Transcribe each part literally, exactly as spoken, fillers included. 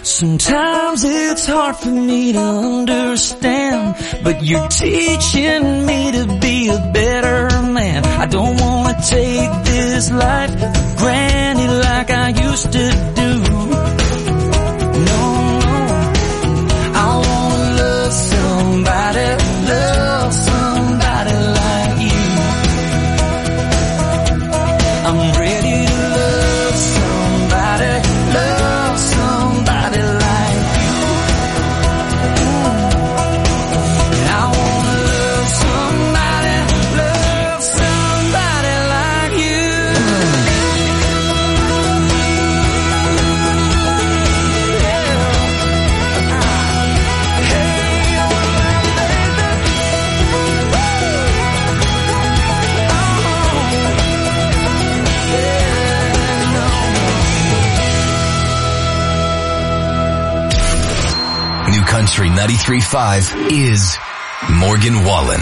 Sometimes it's hard for me to understand, but you're teaching me to be a better man. I don't wanna take this life for granted like I used to do. No, no, I wanna love somebody, love somebody like you. I'm ready to love somebody, love somebody like you. I wanna love somebody, love somebody like you. New Country ninety-three point five is Morgan Wallen.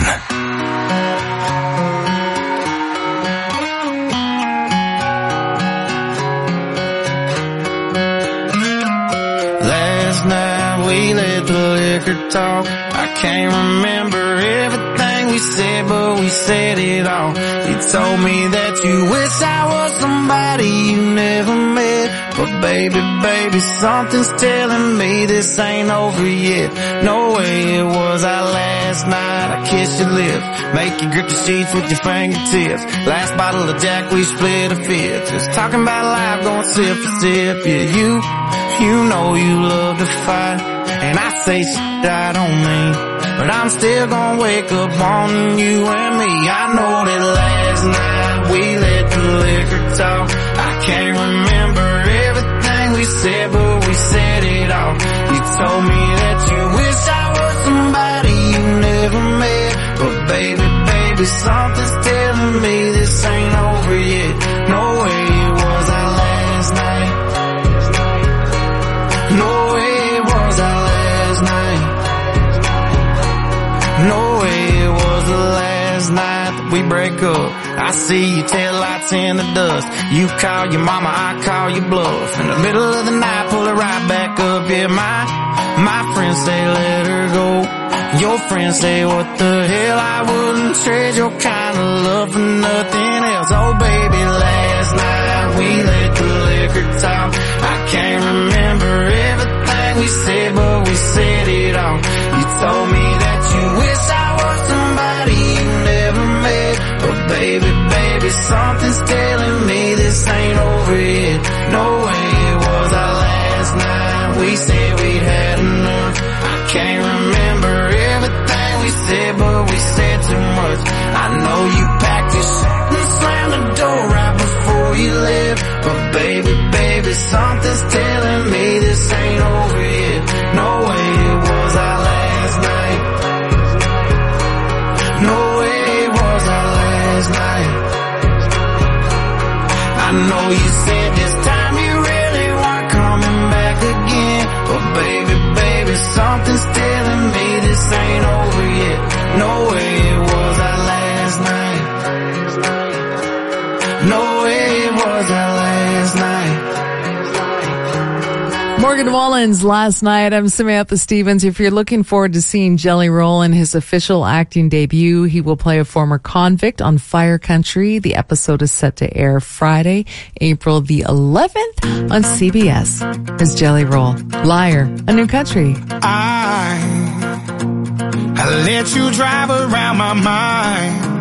Last night we let the liquor talk. I can't remember everything we said, but we said it all. You told me that you wish I was somebody you never met. But baby, baby, something's telling me this ain't over yet. No way it was our last night. I kissed your lips, make you grip the sheets with your fingertips. Last bottle of Jack, we split a fifth. Just talking about life, going sip for sip. Yeah, you, you know you love to fight, and I say shit I don't mean, but I'm still gonna wake up on you and me. I know that last night we let the liquor talk. I can't remember everything we said, but we said it all. You told me that you wish I was somebody you never met. But baby, baby, something's telling me this ain't over yet. No way it was our last night. No way it was our last night. No way it was the last night that we break up. I see your taillights in the dust. You call your mama, I call your bluff. In the middle of the night, pull her right back up. Yeah, my, my friends say let her go. Your friends say what the hell, I wouldn't trade your kind of love for nothing else. Oh baby, last night we let the liquor talk. I can't remember everything we said, but we said it all. You told me that you wish I was somebody you never met. But baby, baby, something's telling me this ain't over yet. No way it was our last night. We said we'd had enough. I can't remember everything we said, but we said too much. I know you packed your shit and slammed the door right before you left. But baby, baby, something's telling me this ain't over yet. No way it was our last night. No way it was our last night. I know you said this time you really weren't coming back again. But baby, baby, something's telling me this ain't over yet. No way it was our last night. No way it was our last night. Morgan Wallen's Last Night. I'm Samantha Stevens. If you're looking forward to seeing Jelly Roll in his official acting debut, he will play a former convict on Fire Country. The episode is set to air Friday, April the eleventh on C B S. There's Jelly Roll. Liar, A New Country. I, I let you drive around my mind.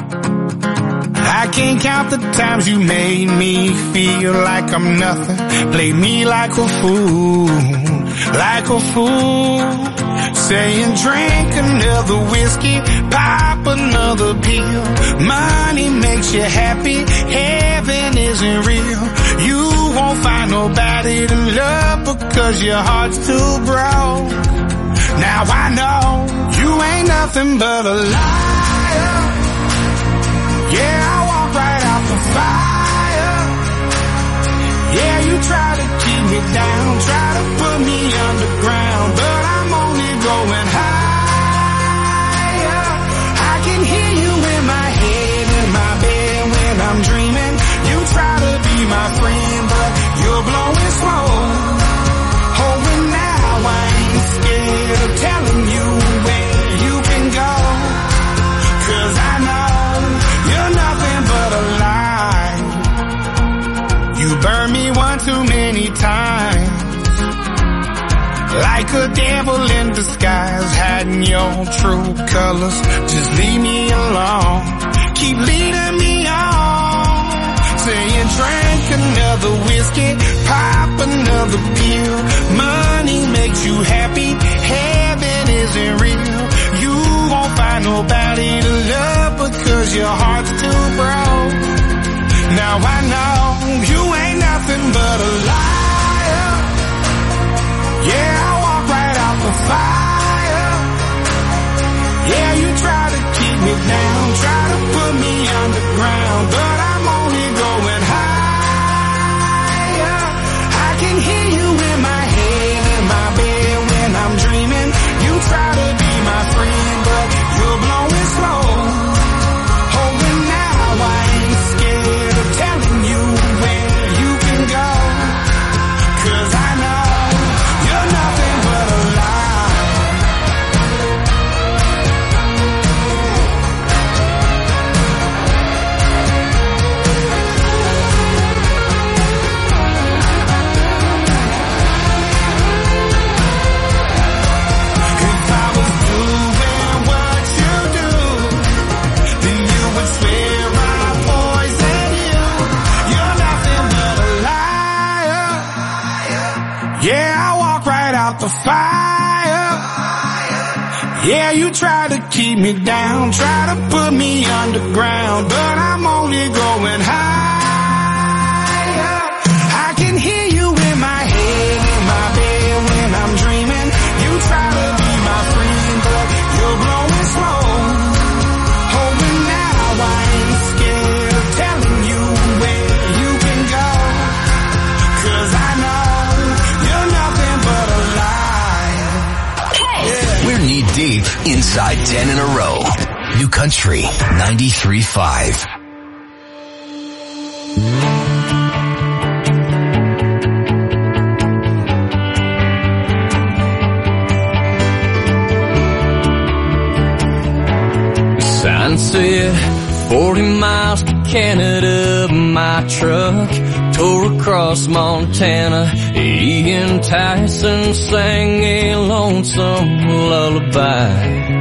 I can't count the times you made me feel like I'm nothing. Play me like a fool, like a fool. Saying drink another whiskey, pop another pill. Money makes you happy, heaven isn't real. You won't find nobody to love because your heart's too broke. Now I know you ain't nothing but a liar. Yeah, I walk right out the fire. Yeah, you try to keep me down, try to put me underground, but I'm only going higher. I can hear you in my head, in my bed when I'm dreaming. You try to be my friend, but you're blowing smoke. Oh, when like a devil in disguise, hiding your true colors. Just leave me alone, keep leading me on, saying drink another whiskey, pop another pill. Money makes you happy, heaven isn't real. You won't find nobody to love because your heart's too broke. Now I know you ain't nothing but a liar. Yeah, I walk right out the fire. Yeah, you try to keep me down, try to put me underground, but I'm only going higher. I can hear you in my head, in my bed when I'm dreaming. You try to be my friend, but you're blowing slow. Oh, and now I ain't scared of telling you where you can go, 'cause I know you're nothing but a lie. If I was doing what you do, then you would swear I poisoned you. You're nothing but a liar. Yeah, I walk right out the fire. Yeah, you try to keep me down, try to put me underground, but I'm only going higher. I can hear you in my head, in my bed when I'm dreaming. You try to be my friend, but you're blowing slow. Oh, and now I ain't scared of telling you where you can go, 'cause I know you're nothing but a lie. We're knee deep inside ten in a row. New Country ninety-three point five. Sign said forty miles to Canada, my truck tore across Montana. Ian Tyson sang a lonesome lullaby,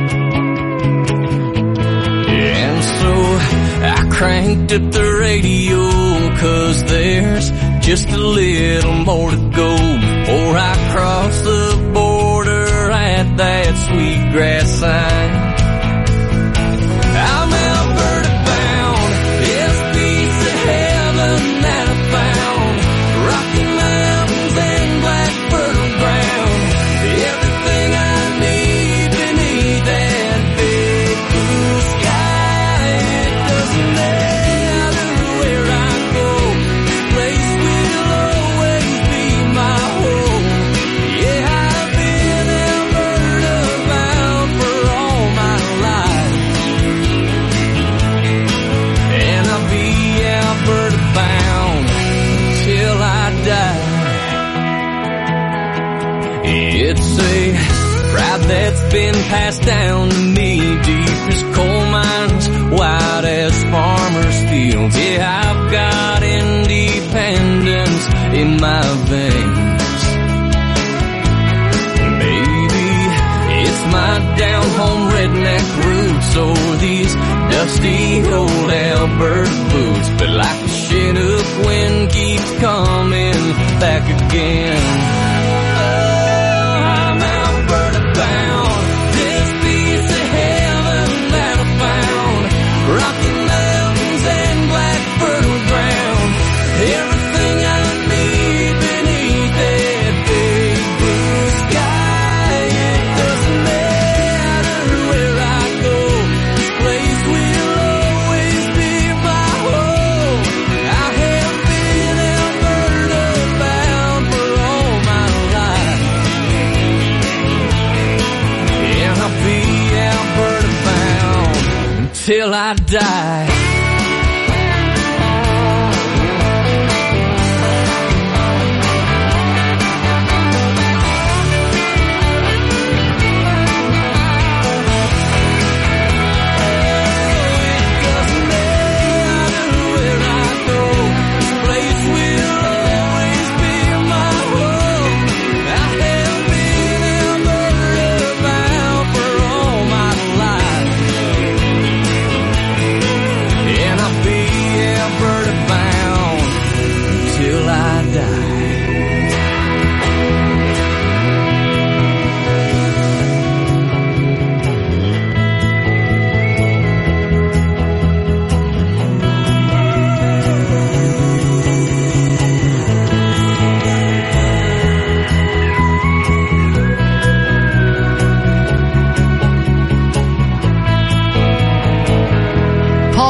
and so I cranked up the radio, 'cause there's just a little more to go before I cross the border at that Sweetgrass sign. I'm Alberta bound, this piece of heaven that I found. Rocky Mountains and black fertile ground, everything I need beneath that big blue sky. It doesn't matter where I go, this place will always be my home. Yeah, I've been Alberta bound for all my life, and I'll be Alberta bound till I die. It's a pride that's been passed down to me, deep as coal mines, wide as farmers' fields. Yeah, I've got independence in my veins. Maybe it's my down-home redneck roots, or these dusty old Alberta boots, but like the Chinook wind keeps coming back again. Oh, I'm Alberta bound, this piece of heaven that I found. Rocky Mountains and black fertile ground, everything I need beneath that big blue sky. It doesn't matter where I go, this place will always be my home. I have been Alberta bound for all my life, and I'll be Alberta bound until I die. Place will always be my home. I have been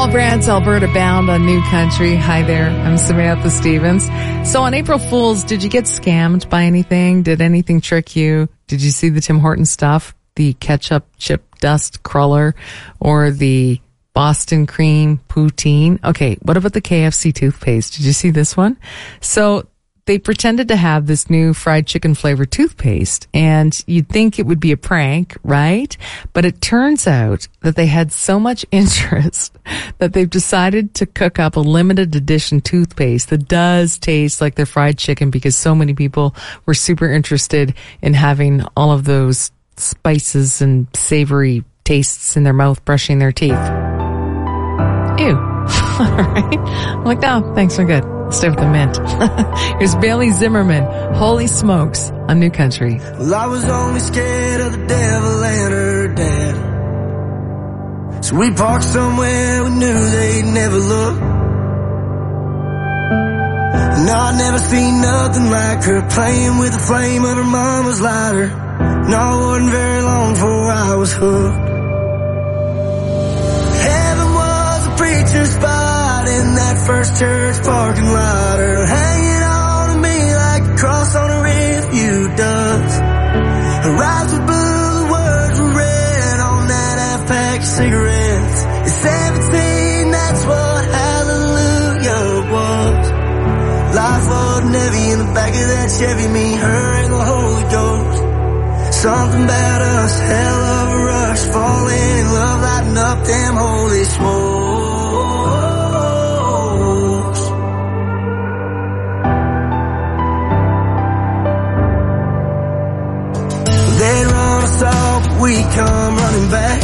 Paul Brandt's Alberta Bound on New Country. Hi there, I'm Samantha Stevens. So on April Fool's, did you get scammed by anything? Did anything trick you? Did you see the Tim Horton stuff? The ketchup chip dust cruller or the Boston cream poutine? Okay, what about the K F C toothpaste? Did you see this one? So they pretended to have this new fried chicken flavored toothpaste, and you'd think it would be a prank, right? But it turns out that they had so much interest that they've decided to cook up a limited edition toothpaste that does taste like their fried chicken, because so many people were super interested in having all of those spices and savory tastes in their mouth brushing their teeth. Ew. All right. I'm like, no, thanks, I'm good. Stay with the mint. Here's Bailey Zimmerman, Holy Smokes, on New Country. Well, I was only scared of the devil and her dad. So we parked somewhere we knew they'd never look. And I'd never seen nothing like her, playing with the flame of her mama's lighter. No, it wasn't very long before I was hooked. Heaven was a preacher's spot in that first church parking lot, her hanging on to me like a cross on a rearview does. Her eyes were blue, the words were red on that half pack of cigarettes. At seventeen, that's what hallelujah was. Life wasn't heavy in the back of that Chevy, me, her, and the Holy Ghost. Something about us, hell of a rush, falling in love, lighting up them holy smokes. They run us off, we come running back,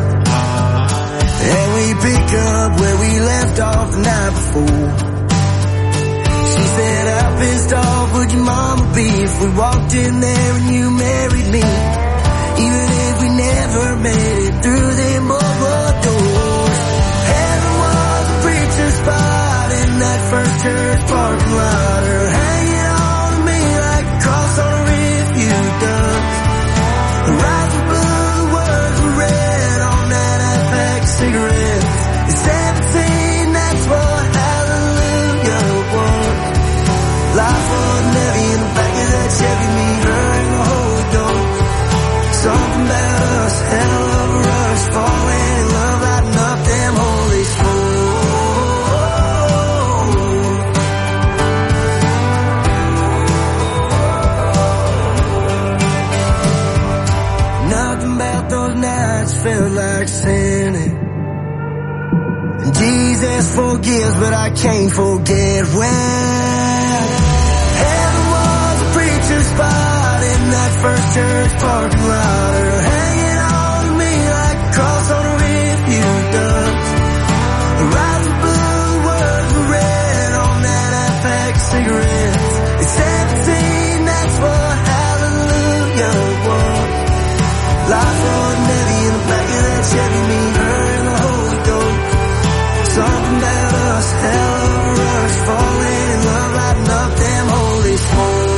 and we pick up where we left off the night before. She said, how pissed off would your mama be if we walked in there and you married me? Even if we never made it through them boardwalk doors. Heaven was a preacher's spot in that first church parking lot, her hanging on to me like a cross on a rearview does. Her eyes were blue, the words were red on that half pack of cigarettes. At seventeen, that's what hallelujah was. Life wasn't heavy in the back of that Chevy, me, her, and the Holy Ghost. Something about us, hell of a rush, falling in love, lighting up them holy smokes. Nothing about those nights felt like sinning. And Jesus forgives, but I can't forget when heaven was a preacher's spot in that first church parking lot, her hanging on to me like a cross on a rearview does. Her eyes were blue, the words were red on that half pack of cigarettes. At seventeen, that's what hallelujah was. Life wasn't heavy in the back of that Chevy, me, her, and the Holy Ghost. Something about us, hell of a rush, falling in love, lighting up them holy smokes.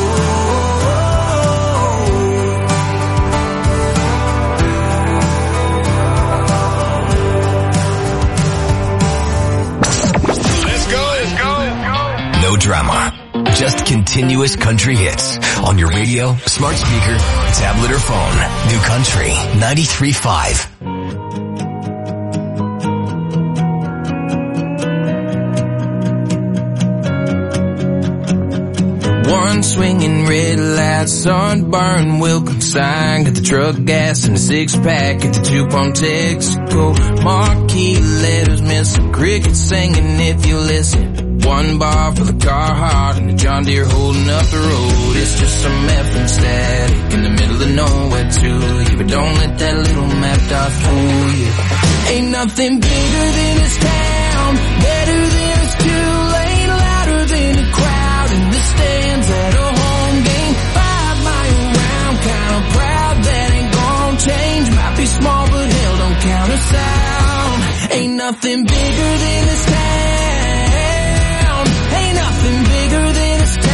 No drama, just continuous country hits on your radio, smart speaker, tablet or phone. New Country ninety-three point five. One swinging red light, sunburn, welcome sign. Got the truck gas and a six pack at the two pump Texaco. Marquee letters, missing crickets singing if you listen. One bar for the Carhartt and the John Deere holding up the road. It's just some effing static in the middle of nowhere to you, but don't let that little map dot fool you. Ain't nothing bigger than this town, better than it's Tulane, louder than a crowd in the stands at a home game. Five mile round, kinda proud that ain't gonna change. Might be small, but hell don't count us out. Ain't nothing bigger than this town. Ain't nothing bigger than this town.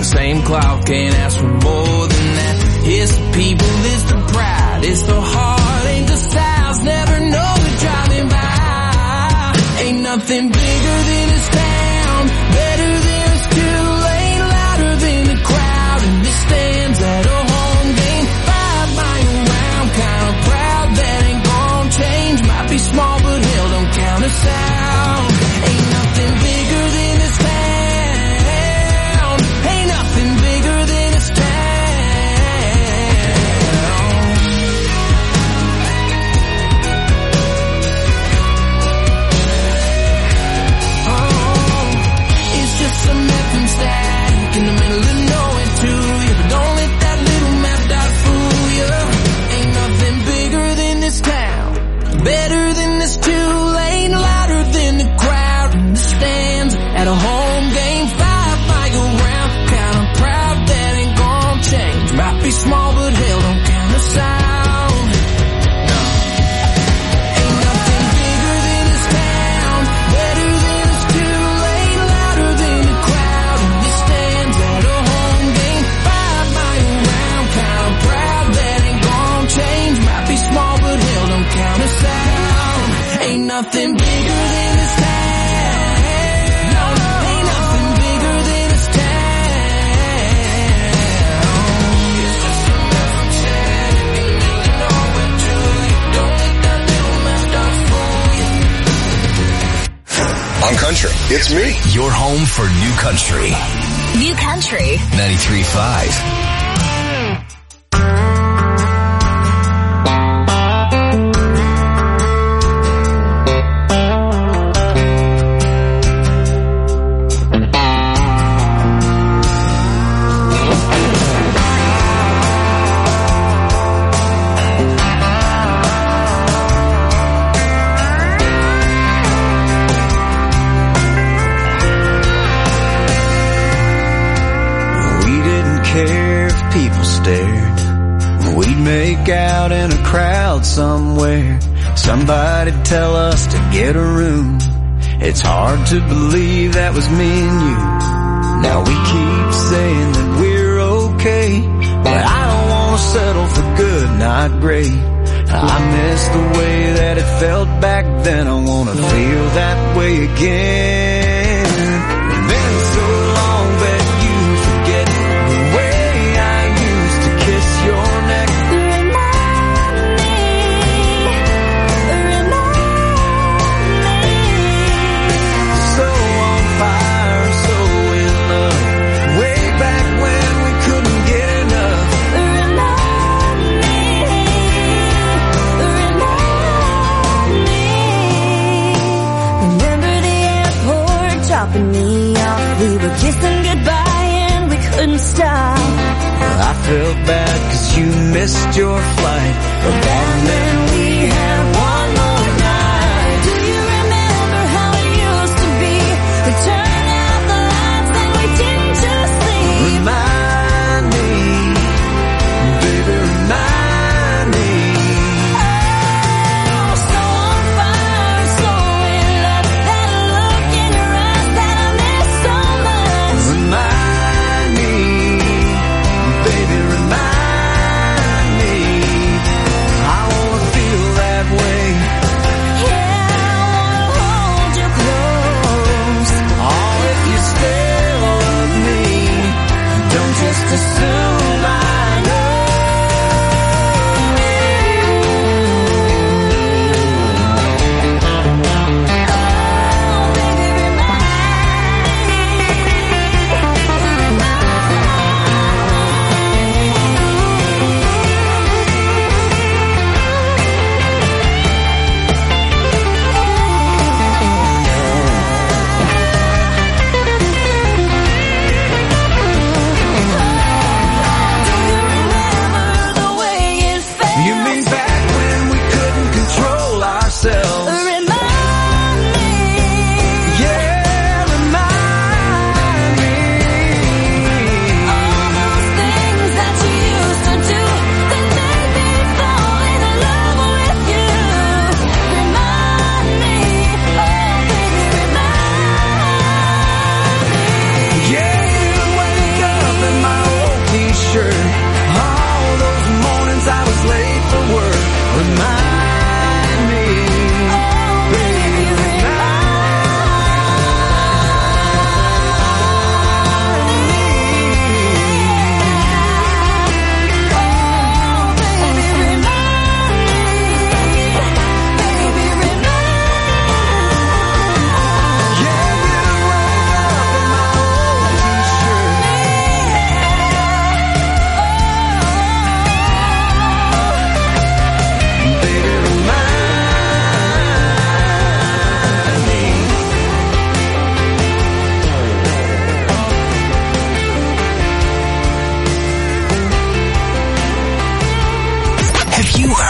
same cloth, can't ask for more than that. It's the people, it's the pride, it's the heart, ain't the styles, never know it driving by. Ain't nothing bigger than this town, better than this Tulane, louder than the crowd, and this stands at a home game, five mile round, kinda proud that ain't gonna change. Might be small, but hell don't count us out. Ain't nothing bigger than this town, ain't nothing bigger than this town. Some F M static in the middle of nowhere to you, but don't let that little map dot fool you. Ain't nothing bigger than this town, better than this Tulane, louder than the crowd in the stands at a home game, five mile round, kinda proud that ain't gonna change. Might be small, but hell don't count us out. Ain't nothing bigger than this town. No, ain't nothing bigger than this town. It's just a little chat, ain't really nowhere to you. Don't let that little map dot fool you. On Country, it's me. Your home for New Country. New Country. ninety-three point five. Out in a crowd somewhere, somebody tell us to get a room. It's hard to believe that was me and you. Now we keep saying that we're okay, but I don't want to settle for good, not great. I miss the way that it felt back then. I want to feel that way again. It's been so long that you forget the way I used to kiss your neck. Dropping me off, we were kissing goodbye and we couldn't stop. I felt bad cause you missed your flight, but that meant we had one more night. Do you remember how it used to be? We turned out the lights and we didn't just sleep. Remind me, baby, remind me. Oh, so on fire, so in love, that look in your eyes that I miss so much. Remind me, baby, remind me. I wanna feel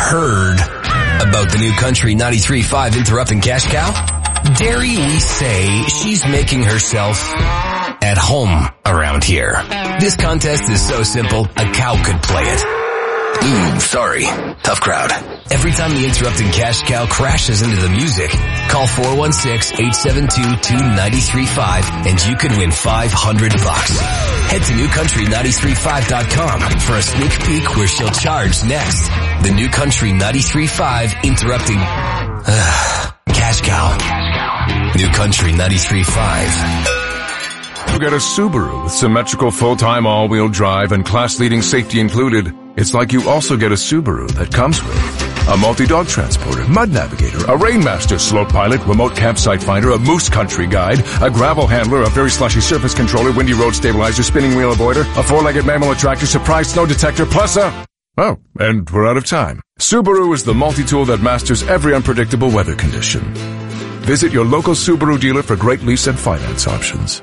heard about the new Country ninety-three point five interrupting cash cow? Dare we say she's making herself at home around here. This contest is so simple, a cow could play it. Ooh, sorry. Tough crowd. Every time the interrupting cash cow crashes into the music, call four one six, eight seven two, two nine three five and you could win five hundred bucks. Head to new country ninety-three point five dot com for a sneak peek where she'll charge next. The New Country ninety-three point five interrupting uh, cash cow. New Country ninety-three point five. You get a Subaru with symmetrical full-time all-wheel drive and class-leading safety included. It's like you also get a Subaru that comes with a multi-dog transporter, mud navigator, a Rainmaster slope pilot, remote campsite finder, a moose country guide, a gravel handler, a very slushy surface controller, windy road stabilizer, spinning wheel avoider, a four-legged mammal attractor, surprise snow detector, plus a... Oh, and we're out of time. Subaru is the multi-tool that masters every unpredictable weather condition. Visit your local Subaru dealer for great lease and finance options.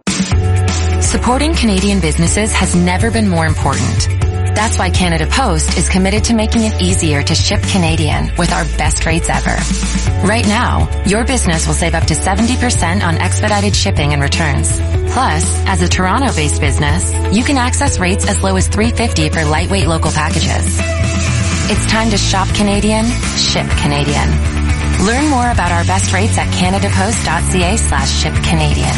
Supporting Canadian businesses has never been more important. That's why Canada Post is committed to making it easier to ship Canadian with our best rates ever. Right now, your business will save up to seventy percent on expedited shipping and returns. Plus, as a Toronto-based business, you can access rates as low as three dollars and fifty cents for lightweight local packages. It's time to shop Canadian, ship Canadian. Learn more about our best rates at canadapost.ca slash ship Canadian.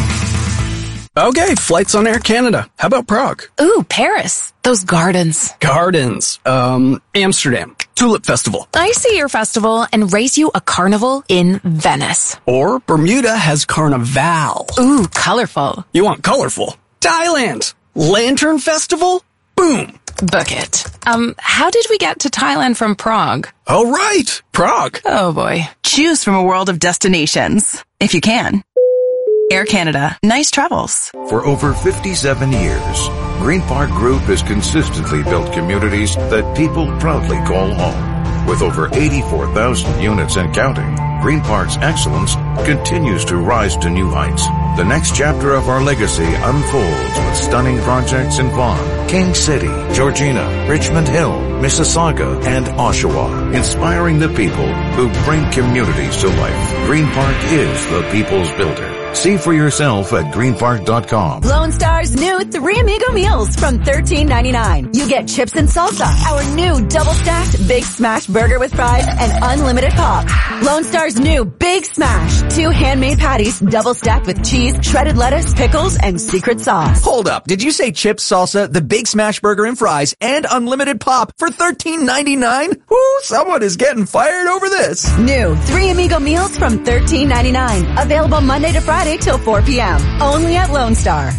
Okay, flights on Air Canada. How about Prague? Ooh, Paris. Those gardens. Gardens. Um, Amsterdam. Tulip Festival. I see your festival and race you a carnival in Venice. Or Bermuda has Carnival. Ooh, colorful. You want colorful? Thailand. Lantern Festival? Boom. Book it. Um, how did we get to Thailand from Prague? Oh, right. Prague. Oh, boy. Choose from a world of destinations, if you can. Air Canada. Nice travels. For over fifty-seven years, Green Park Group has consistently built communities that people proudly call home. With over eighty-four thousand units and counting, Green Park's excellence continues to rise to new heights. The next chapter of our legacy unfolds with stunning projects in Vaughan, King City, Georgina, Richmond Hill, Mississauga, and Oshawa, inspiring the people who bring communities to life. Green Park is the people's builder. See for yourself at green park dot com. Lone Star's new Three Amigo meals from thirteen ninety-nine. You get chips and salsa, our new double-stacked Big Smash burger with fries, and unlimited pop. Lone Star's new Big Smash, two handmade patties double-stacked with cheese, shredded lettuce, pickles, and secret sauce. Hold up. Did you say chips, salsa, the Big Smash burger and fries, and unlimited pop for thirteen ninety-nine? Whoo, someone is getting fired over this. New Three Amigo meals from thirteen ninety-nine. Available Monday to Friday till four p.m. Only at Lone Star.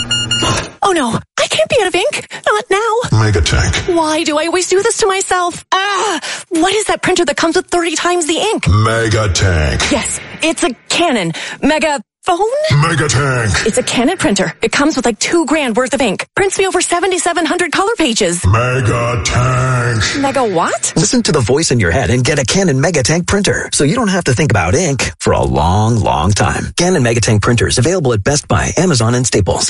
Oh no, I can't be out of ink. Not now. Mega Tank. Why do I always do this to myself? Ah, what is that printer that comes with thirty times the ink? Mega Tank. Yes, it's a Canon. Mega phone? Mega Tank. It's a Canon printer. It comes with like two grand worth of ink. Prints me over seventy-seven hundred color pages. Mega Tank. Mega what? Listen to the voice in your head and get a Canon Mega Tank printer so you don't have to think about ink for a long, long time. Canon Mega Tank printers available at Best Buy, Amazon, and Staples.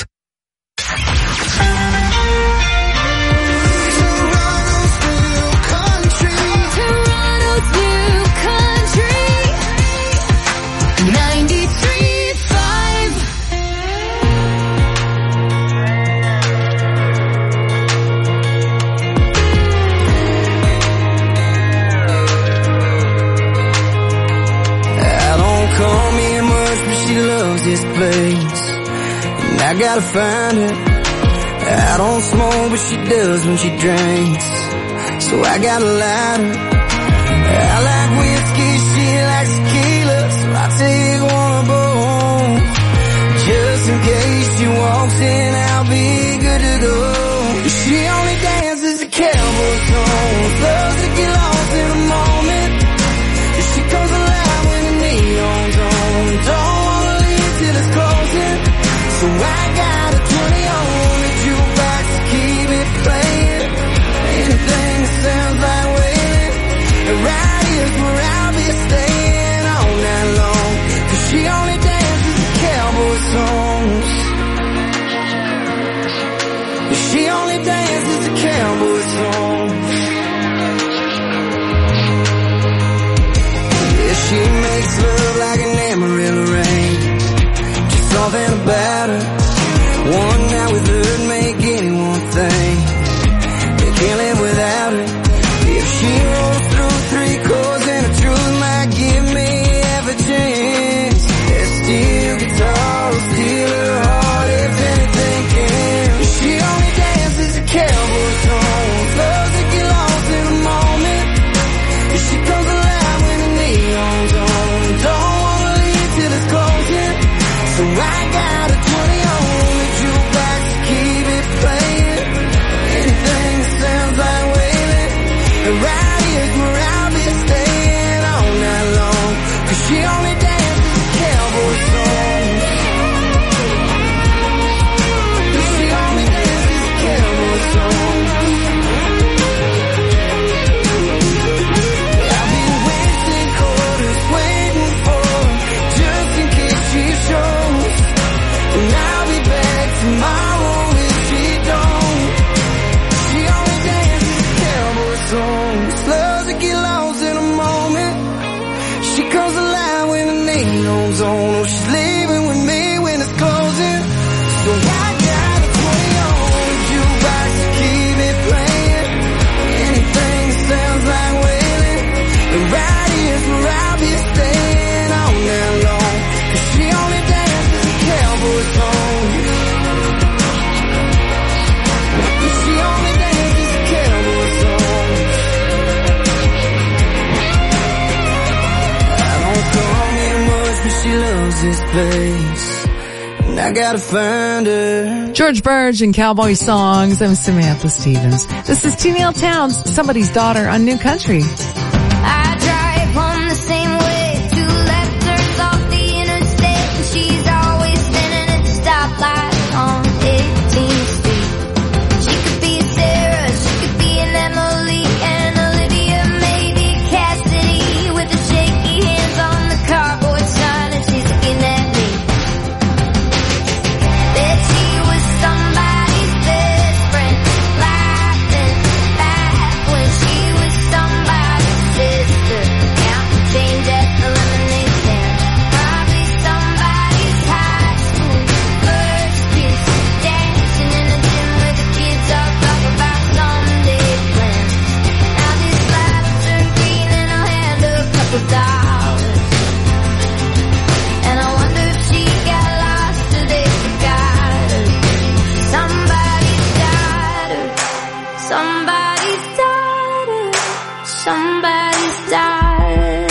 This place, and I gotta find her. I don't smoke, but she does when she drinks, so I gotta light her. I like whiskey, she likes tequila, so I take one of both. Just in case she walks in, I'll be good to go. She only dances to cowboy songs, loves to get lost in a moment. She comes alive when the neon's on. Don't so I got a twenty on the jukebox to keep it playing. Anything that sounds like waiting. And right here's where I'll be staying all night long. Cause she only dances to cowboy songs. She place, and I gotta find her. George Burge and Cowboy Songs. I'm Samantha Stevens. This is Tennille Townes, Somebody's Daughter on New Country. I drive home the same way, two left turns off the interstate, and she's always standing at the stoplight on eighteenth Street. She could be Sarah, she could be an Emily, and Olivia, maybe Cassidy, with the shaky hands on the cardboard sign, and she's looking at me. Bet she was somebody's best friend, laughing back when she was somebody's sister, counting change at the lemonade stand. Probably somebody's high school first kiss, dancing in the gym where the kids all talk about someday plans. Now these lights turn green and I'll hand her a couple dollars, and I wonder if she got lost or they forgot her. Somebody's daughter, somebody's daughter, somebody's daughter.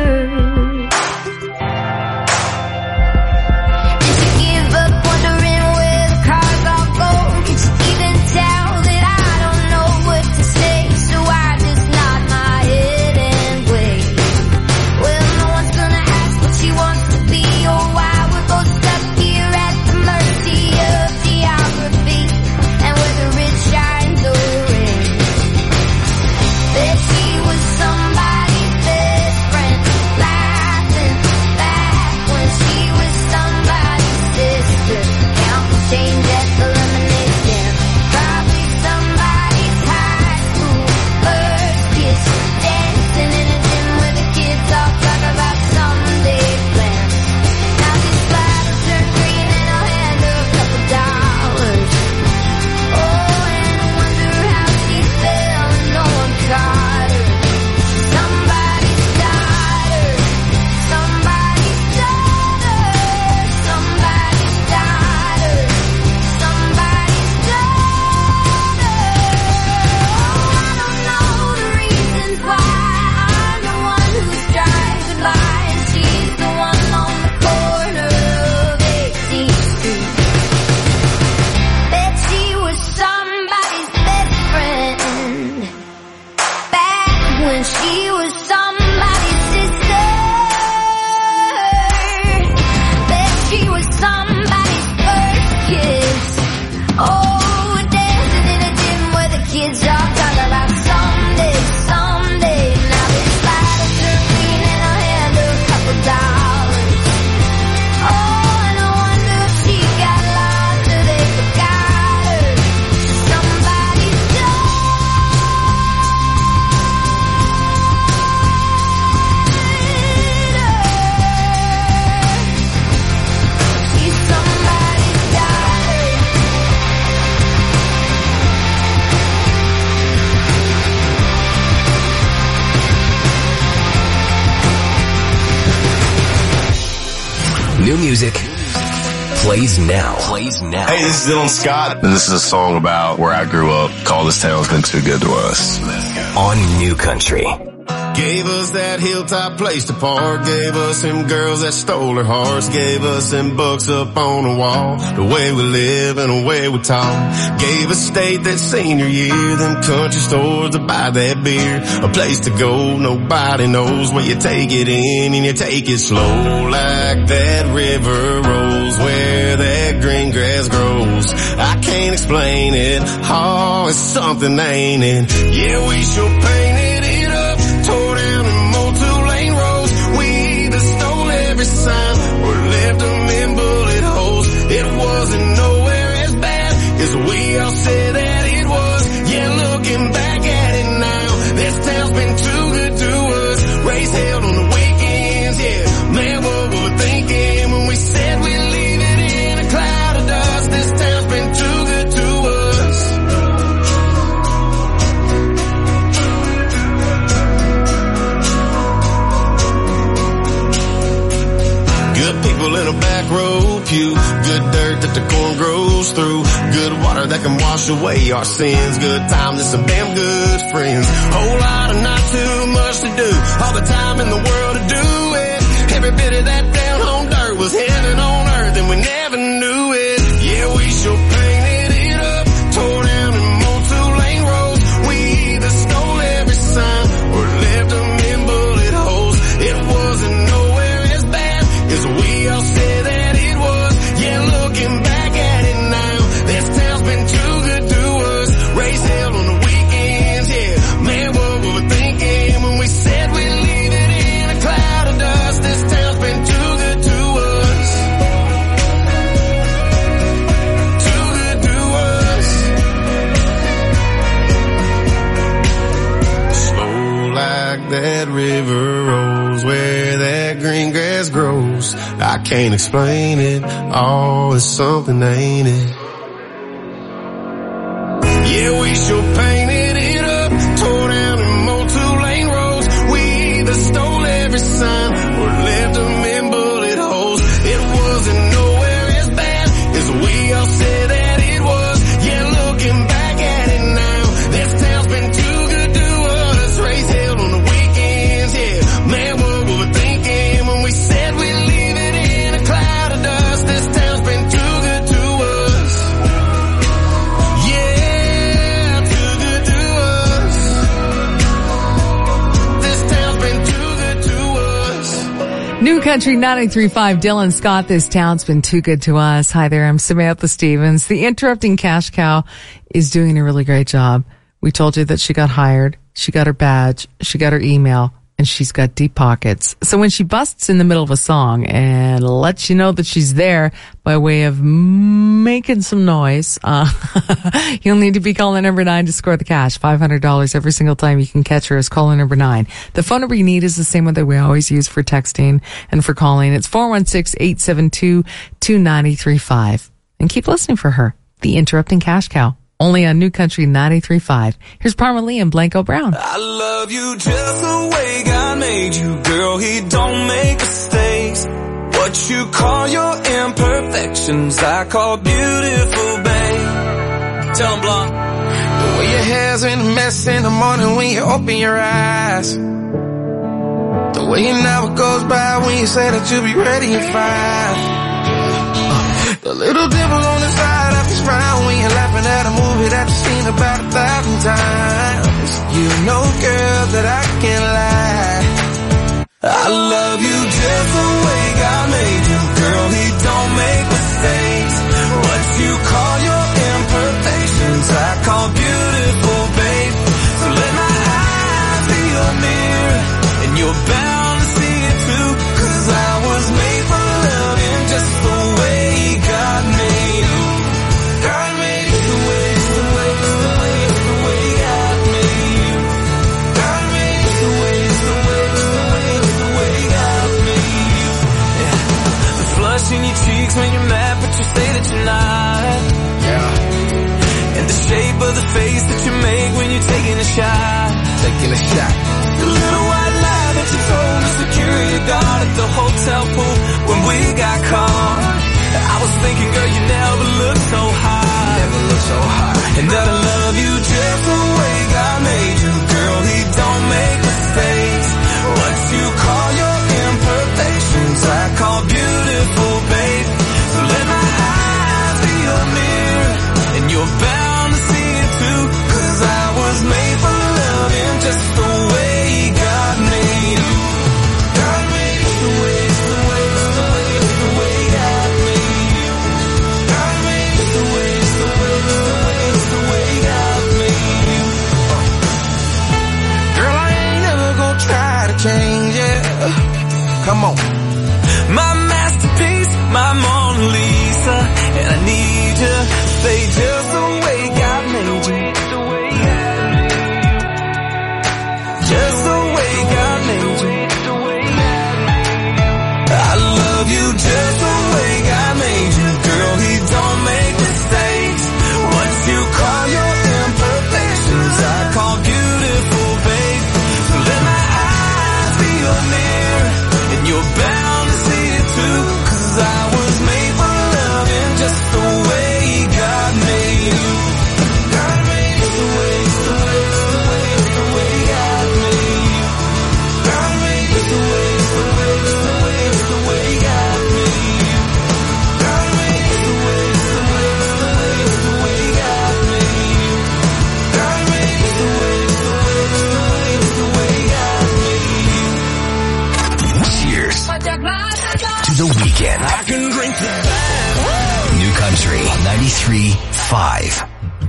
Did you give up wondering where the cars all go? Can you even tell that I don't know what to say? So I just nod my head and wait. Well, no one's gonna ask what she wants to be or why we're both stuck here at the mercy of geography and whether it shines or rains. Bet she was somebody's best friend, laughing back when she was somebody's sister, counting change at the lemonade stand. Probably somebody's high school first kiss, dancing in a gym where the kids all talk about someday plans. Now these lights turn green and I'll hand her a couple dollars. Oh, and I wonder how she fell and no one caught her. Somebody's daughter, somebody's daughter, somebody's daughter, somebody's daughter. Oh, I don't know the reasons why I'm the one who's driving by and she's the one on the corner of eighteenth Street. Bet she was somebody's best friend, back when she was somebody's sister. Bet she was somebody's first kiss. Oh, dancing in a gym where the kids all talk about someday, someday. Now this light is turn green and I'll hand her a couple dollars. Oh, and I wonder if she got lost or they forgot her. Somebody's daughter. She's somebody's daughter. New music plays now. Plays now. Hey, this is Dylan Scott, and this is a song about where I grew up called This Town's Been Too Good to Us. On New Country. Gave us that hilltop place to park, gave us them girls that stole our hearts, gave us them books up on the wall, the way we live and the way we talk. Gave us state that senior year, them country stores to buy that beer, a place to go, nobody knows where you take it in and you take it slow, like that river rolls where that green grass grows. I can't explain it, oh, it's something, ain't it? Yeah, we sure painted it up, tore down and mowed two-lane roads. We either stole every sign or left them in bullet holes. It wasn't nowhere as bad as we all said that it was. Yeah, looking back at it now, this town's been too good to us. Race held on the weekends, yeah. Man, what were we thinking when we said we'd leave it in a cloud of dust? This town's been too good to us. Good people in a back row pew, good dirt that the corn grows through, good water that can wash away our sins, good times and some damn good friends, whole lot of not too much to do, all the time in the world to do it, every bit of that down home dirt was heaven on earth and we never knew it. Yeah, we sure painted it up, tore down and mowed two-lane roads. We either stole every sign or left them in bullet holes. It wasn't nowhere as bad as we all said that it was. Yeah, looking back at it now, this town's been too good to us. Raised hell on the weekends, yeah. Man, what were we thinking when we said we'd leave it in a cloud of dust? This town's been too good to us. Too good to us. Slow like that river rolls where that green grass grows. I can't explain it. Oh, it's something, ain't it? Yeah, we sure painted it up, tore down and mowed two-lane roads. We either stole every sign or left them in bullet holes. It wasn't nowhere as bad as we all said that it was. Yeah, looking back at it now, this town's been too good to us. Raised hell on the weekends, yeah. Man, what were we thinking when we said we'd leave it in a cloud of dust? This town's been too good to us. Yeah, too good to us. This town's been too good to us. New Country ninety-three point five, Dylan Scott, this town's been too good to us. Hi there, I'm Samantha Stevens. The Interrupting Cash Cow is doing a really great job. We told you that she got hired, she got her badge, she got her email, and she's got deep pockets. So when she busts in the middle of a song and lets you know that she's there by way of making some noise, uh, you'll need to be caller number nine to score the cash. five hundred dollars every single time you can catch her as caller number nine. The phone number you need is the same one that we always use for texting and for calling. It's four one six, eight seven two, two nine three five. And keep listening for her. The Interrupting Cash Cow. Only on New Country ninety-three point five. Here's Parma Lee and Blanco Brown. I love you just the way God made you, girl. He don't make mistakes. What you call your imperfections, I call beautiful, babe. Tell him, Blanc. The way your hair's in a mess in the morning when you open your eyes. The way an hour goes by when you say that you'll be ready at five. The little dimple on the side of his frown when you're laughing at a movie that you've seen about a thousand times. You know, girl, that I can't lie. I love you just the way God made you, girl. He don't make mistakes. What you call your imperfections, I call beautiful, babe. So let my eyes be your mirror, and you're bound to see it too. Cause I was made for loving just the way God made you. God made you the way, the way, the way, the way God made you. God made you the way, the way, the way, the way God made you. Yeah. The flush in your cheeks when you're mad, but you say that you're not. Yeah. And the shape of the face that you make when you're taking a shot. Taking a shot. The little white lie that you told the security guard at the hotel pool when we got caught. I was thinking, girl, you never looked so high. Never looked so high. And that I love you just the way God made you, girl. He don't make mistakes. What you call your imperfections, I call beautiful, babe. So let my eyes be your mirror, and you're bound to see it too. Cause I was made for loving just the way God made you. God made you the way, the way, the way, the way God made you. God made you the way, the way, the way, the way God made you. Girl, I ain't never gonna try to change it. Come on. My masterpiece, my Mona Lisa, and I need you to stay just the way God made you. Just the way God made you. I love you just the way God made you, girl. He don't make mistakes. What you call your imperfections, I call beautiful, babe. So let my eyes be your mirror, and you're bound ninety-three point five.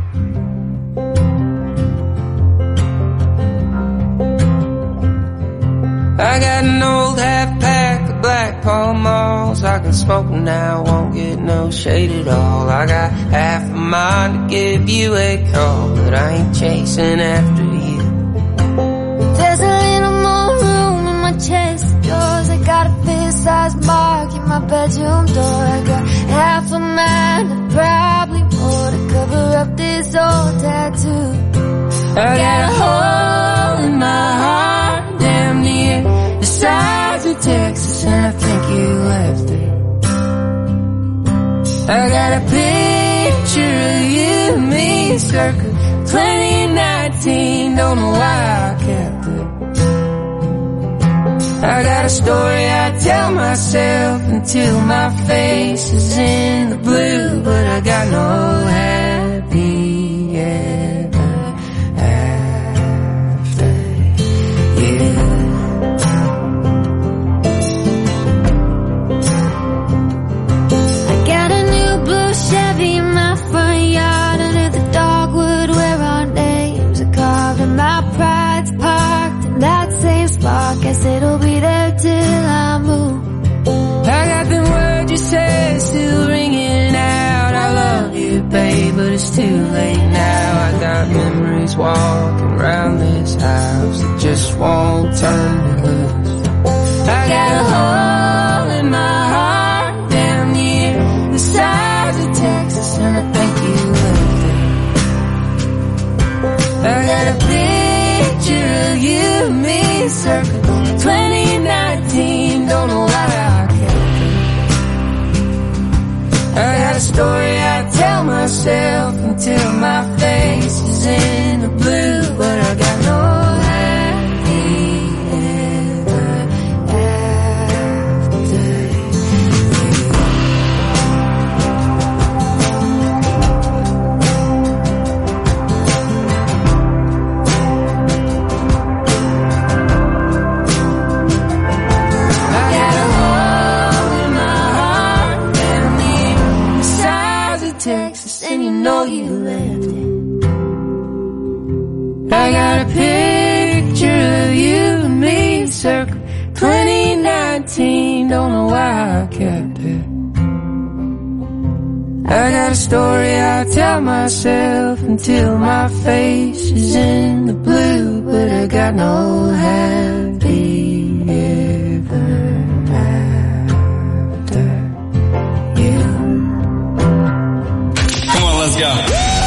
I got an old half pack of Black Pall Malls. I can smoke them now, won't get no shade at all. I got half a mind to give you a call, but I ain't chasing after you. There's a little more room in my chest of drawers. I got a fist-sized mark in my bedroom door. I got half a mind and probably more to cover up this old tattoo. I got a hole in my heart, damn near the size of Texas, and I think you left it. I got a picture of you and me circa twenty nineteen, don't know why I kept it. I got a story I tell myself until my face is in the blue, but I got no happy ever after you. I got a new blue Chevy in my front yard under the dogwood where our names are carved, and my pride's parked in that same spot. Guess it'll be there till I move. I got them words you say still ringing out. I love you, babe, but it's too late now. I got memories walking around this house that just won't turn me loose. I got a hole in my heart down near the size of Texas, and I think you left it. I got a picture of you and me circa twenty nineteen, don't know why I kept it. I got a story I tell myself until my face is in the blue, but I got no happy ever after Texas, and you know you left it. I got a picture of you and me circa twenty nineteen, don't know why I kept it. I got a story I tell myself until my face is in the blue, but I got no happy ever after you. Let's go.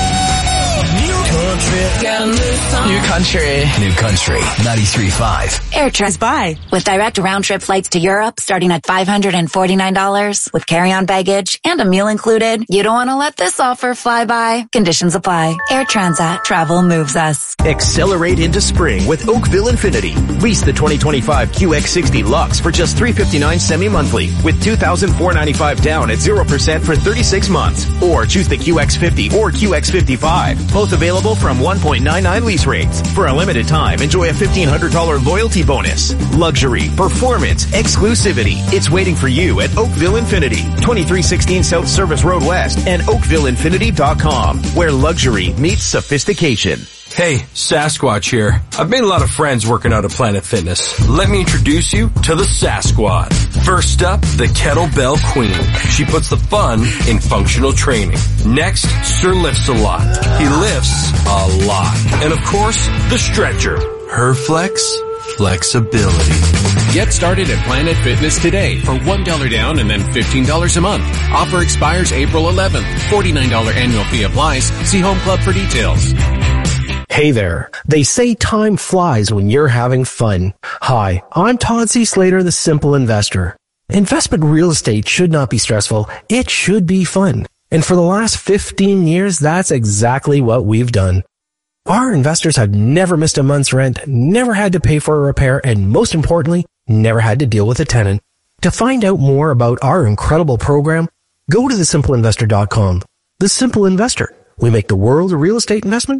New country. New country. ninety-three point five. AirTrans buy. With direct round-trip flights to Europe starting at five hundred forty-nine dollars with carry-on baggage and a meal included. You don't want to let this offer fly by. Conditions apply. Air Transat. Travel moves us. Accelerate into spring with Oakville Infinity. Lease the twenty twenty-five Q X sixty Lux for just three hundred fifty-nine dollars semi-monthly with two thousand four hundred ninety-five dollars down at zero percent for thirty-six months. Or choose the Q X fifty or Q X fifty-five. Both available from one point nine nine lease rates. For a limited time, enjoy a fifteen hundred dollars loyalty bonus. Luxury, performance, exclusivity. It's waiting for you at Oakville Infinity, twenty-three sixteen South Service Road West and oakville infinity dot com, where luxury meets sophistication. Hey, Sasquatch here. I've made a lot of friends working out at Planet Fitness. Let me introduce you to the Sasquad. First up, the Kettlebell Queen. She puts the fun in functional training. Next, Sir Lifts a Lot. He lifts a lot. And of course, the Stretcher. Her flex, flexibility. Get started at Planet Fitness today for one dollar down and then fifteen dollars a month. Offer expires April eleventh. forty-nine dollars annual fee applies. See Home Club for details. Hey there. They say time flies when you're having fun. Hi, I'm Todd C. Slater, the Simple Investor. Investment real estate should not be stressful. It should be fun. And for the last fifteen years, that's exactly what we've done. Our investors have never missed a month's rent, never had to pay for a repair, and most importantly, never had to deal with a tenant. To find out more about our incredible program, go to the simple investor dot com. The Simple Investor. We make the world of real estate investment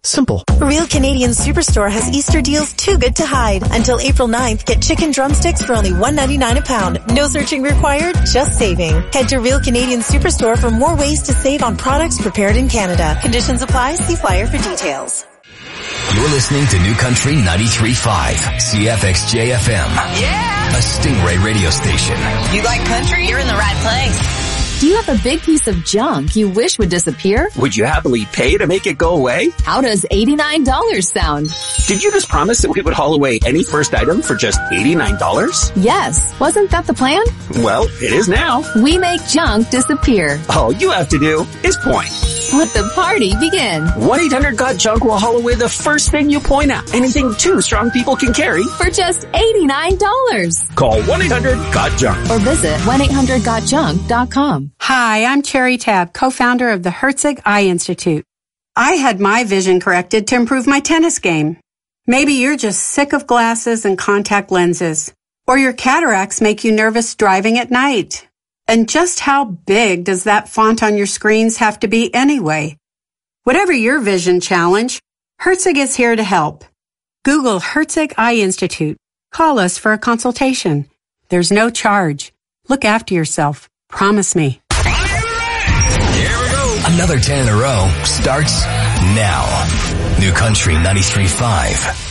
Simple. Real Canadian Superstore has Easter deals too good to hide. Until April ninth, get chicken drumsticks for only one ninety-nine a pound. No searching required, just saving. Head to Real Canadian Superstore for more ways to save on products prepared in Canada. Conditions apply. See flyer for details. You're listening to New Country ninety-three point five, C F X J F M. Yeah! A Stingray radio station. You like country? You're in the right place. Do you have a big piece of junk you wish would disappear? Would you happily pay to make it go away? How does eighty-nine dollars sound? Did you just promise that we would haul away any first item for just eighty-nine dollars? Yes. Wasn't that the plan? Well, it is now. We make junk disappear. All you have to do is point. Let the party begin. one eight hundred got junk will haul away the first thing you point at. Anything two strong people can carry. For just eighty-nine dollars. Call one eight hundred got junk. Or visit one eight hundred got junk dot com. Hi, I'm Cherry Tab, co-founder of the Herzig Eye Institute. I had my vision corrected to improve my tennis game. Maybe you're just sick of glasses and contact lenses. Or your cataracts make you nervous driving at night. And just how big does that font on your screens have to be anyway? Whatever your vision challenge, Herzig is here to help. Google Herzig Eye Institute. Call us for a consultation. There's no charge. Look after yourself. Promise me. Here we go. Another ten in a row starts now. New Country ninety-three point five.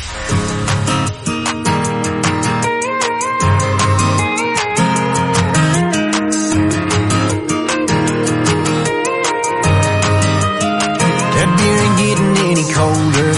Colder,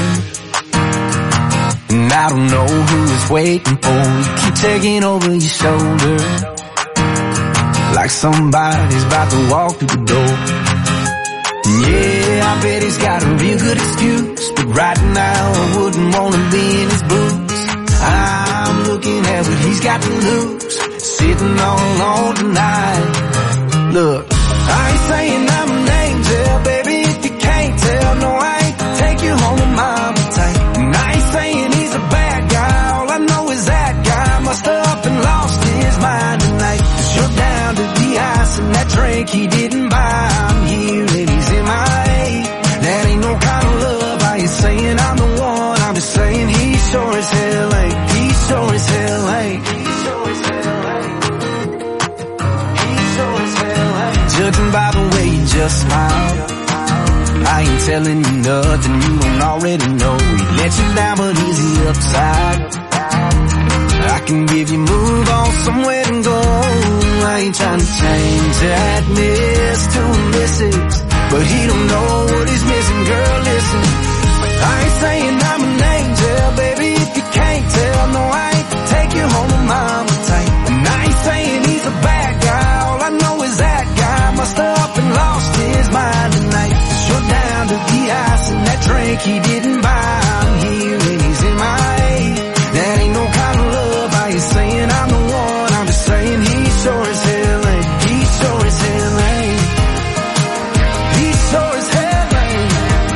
and I don't know who is waiting for you. Keep taking over your shoulder, like somebody's about to walk through the door. Yeah, I bet he's got a real good excuse, but right now I wouldn't want to be in his boots. I'm looking at what he's got to lose, sitting all alone tonight. Look, I ain't saying I'm an angel, baby, if you can't tell, no I ain't take you home to mama tight. And I ain't saying he's a bad guy, all I know is that guy must have up and lost his mind tonight. Cause you're down to the ice and that drink he didn't buy. I'm here and he's in my eight. That ain't no kind of love, I ain't saying I'm the one, I'm just saying he sure as hell ain't. He sure as hell ain't. He sure as hell ain't. He sure as hell ain't. Judging by the way you just smile, I ain't telling you nothing you don't already know. He let you down, but he's the upside. I can give you move on somewhere to go. I ain't trying to change that miss to a missus, but he don't know what he's missing, girl, listen. I ain't saying I'm an angel, baby, if you can't tell, no, I ain't take you home to mama tight. And I ain't saying he's a bad guy, all I know is that guy must have up and lost his mind tonight. You're down to the ice and that drink he didn't buy. I'm here and he's in my eight. That ain't no kind of love, I ain't saying I'm the one, I'm just saying he sure as hell ain't. He sure as hell ain't. He sure as hell ain't.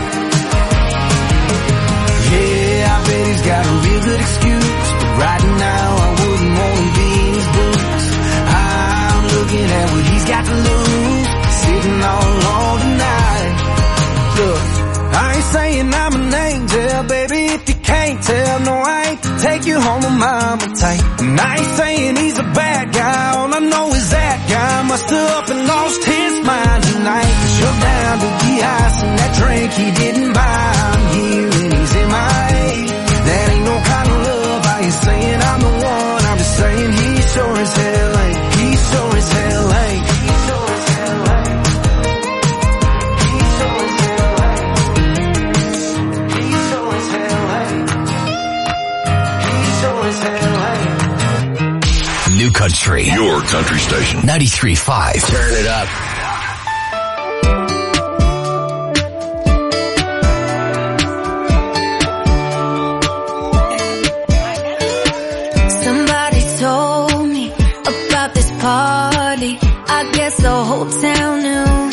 Yeah, I bet he's got a real good excuse, but right now I wouldn't want to be in his boots. I'm looking at what he's got to lose, sitting all alone tonight. Look, I ain't saying I'm an angel, baby, if you can't tell, no, I ain't to take you home to mama tight. And I ain't saying he's a bad guy, all I know is that guy must have up and lost his mind tonight. Cause you're down to the ice and that drink he didn't buy. I'm here and he's in my eight. That ain't no kind of love, I ain't saying I'm the one, I'm just saying he sure as hell ain't. He sure as hell ain't. He sure as hell ain't. New Country. Your country station. ninety-three point five. Turn it up. Somebody told me about this party. I guess the whole town knew.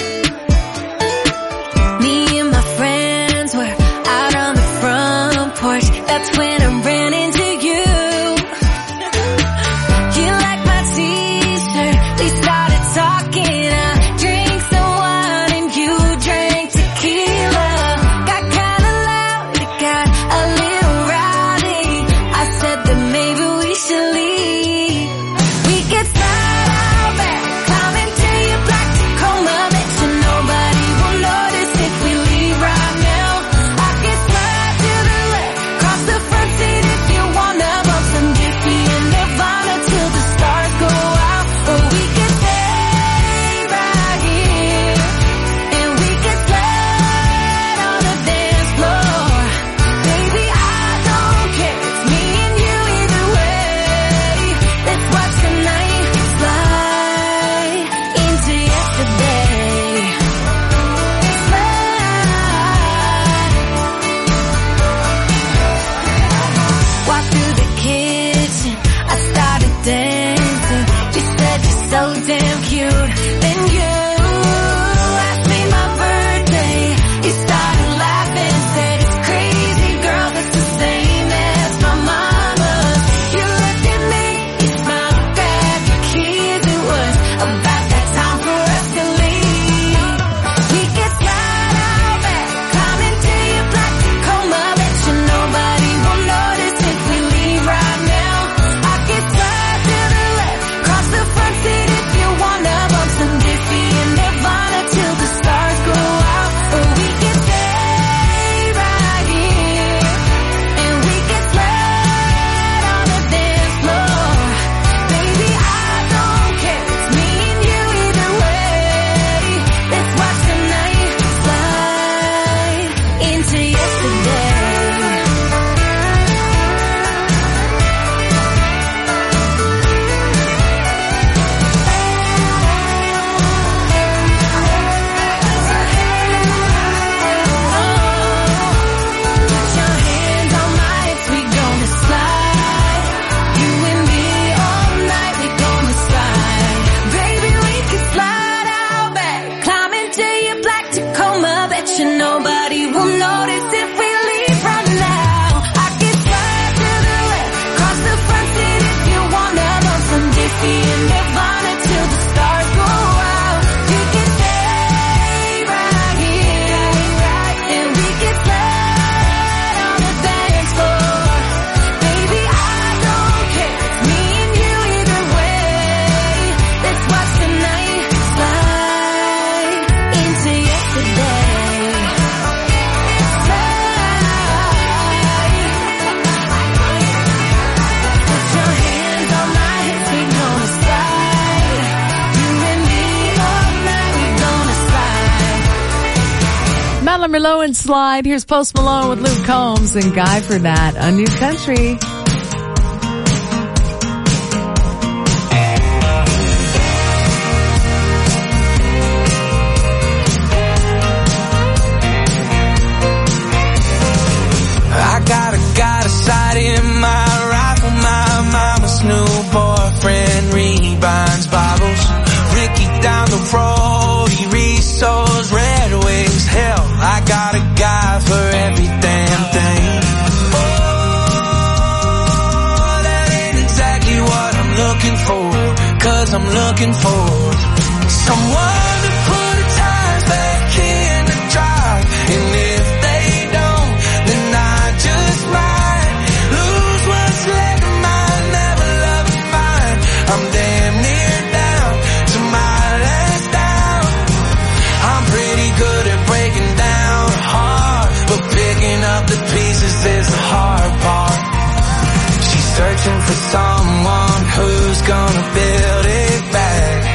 Me and my friends were out on the front porch. That's when I ran into you. You liked my t-shirt. We started talking. I drank some wine and you drank tequila. Got kinda loud a little rowdy. I said that maybe we should leave. We could slide out back, climb into your black Tacoma, bet you nobody will notice if we leave right now. I can slide to the left, cross the front seat if you wanna bump some Jiffy and Nirvana till the stars go out. Or we could stay right here and we could slide on the dance floor. Baby, I don't care, it's me and you either way. Let's watch the night slide into yesterday. Slide. Walk through the kitchen, I started dancing. You said you're so damn cute. Then you asked me my birthday. You started laughing, said it's crazy, girl, that's the same as my mama's. You looked at me, you smiled, grabbed your keys. It was about that time for us to leave. We could slide out back, climb into your black Tacoma, bet you nobody will notice if we leave right now. I could slide to the left, cross the front seat if you wanna bump some Jiffy and Nirvana till the stars go out. Or we could stay right here and we could slide on the dance floor. Baby, I don't care, it's me and you either way. Let's watch the night slide into yesterday. Put your hands on my hips, we gonna slide. You and me all night, we gonna slide. Baby, we can slide out back, climb into your black Tacoma, bet you nobody will notice if we leave right now. I can slide to the left, cross the front seat if you wanna bump some Jiffy and Nirvana till the stars go out. We can stay right here and we can slide on the dance floor. Baby, I don't care, it's me and you either way. Let's watch the night slide into yesterday. Slide. Put your hands on my hips, we gonna slide. You and me all night, we gonna slide. Madeline Merlot and Slide. Here's Post Malone with Luke Combs and Guy for that. A New Country. I got a, got a sight in my rifle, my mama's new boyfriend rebinds bottles. Ricky down the road, he resows Red Wings. Hell, I got a guy for every damn thing. Oh, that ain't exactly what I'm looking for, cause I'm looking for someone to put the tires back in the drive. And if they don't, then I just might lose what's left of mine, never love it fine. I'm damn near down to my last down. I'm pretty good at breaking down hard, but picking up the pieces is the hard part. She's searching for someone who's gonna build it back.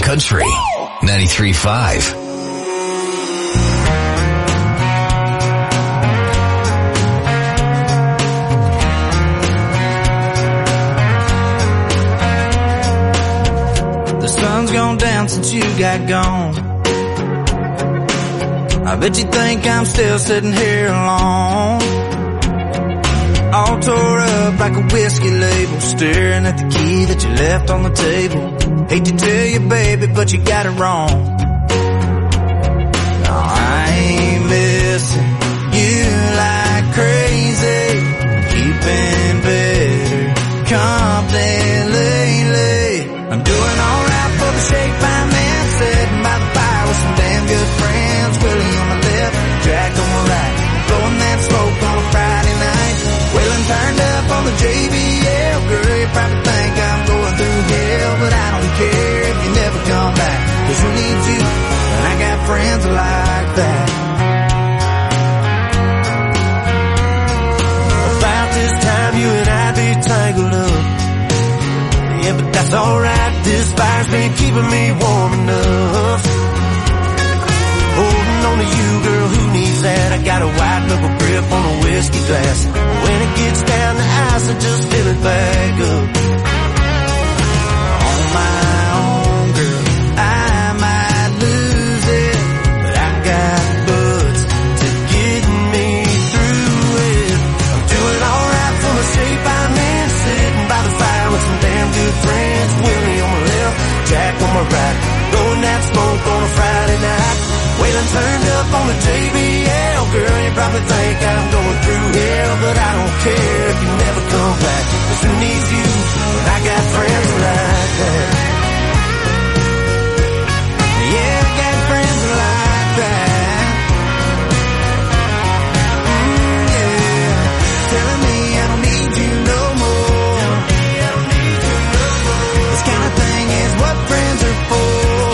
Country ninety-three point five. The sun's gone down since you got gone. I bet you think I'm still sitting here alone, all tore up like a whiskey label, staring at the key that you left on the table. Hate to tell you, baby, but you got it wrong. No, I ain't missing you like crazy, keeping better company lately. I'm doing alright for the shape I'm in, sitting by the fire with some damn good friends. Willie on my left, Jack on my right, blowing that smoke on a Friday night. Waylon turned up on the J B L. Girl, you probably think I'm going through hell, but I don't care if you never come back, 'cause who needs you when I got friends like that? About this time you and I be tangled up, yeah, but that's alright. This fire's been keeping me warm enough. Holding on to you, girl, who needs that? I got a white knuckle grip on a whiskey glass. When it gets down to ice, I just fill it back up. On my own, girl, I might lose it, but I got butts to get me through it. I'm doing alright for the shape I'm in, sitting by the fire with some damn good friends. Willie on my left, Jack on my right, blowing that smoke on a Friday night. Waylon turned up on the J B L. Girl, you probably think I'm going through hell, but I don't care if you never come back, 'cause who needs you when I got friends like that? Yeah, I got friends like that. Mm, yeah, telling me I don't need you no more. This kind of thing is what friends are for.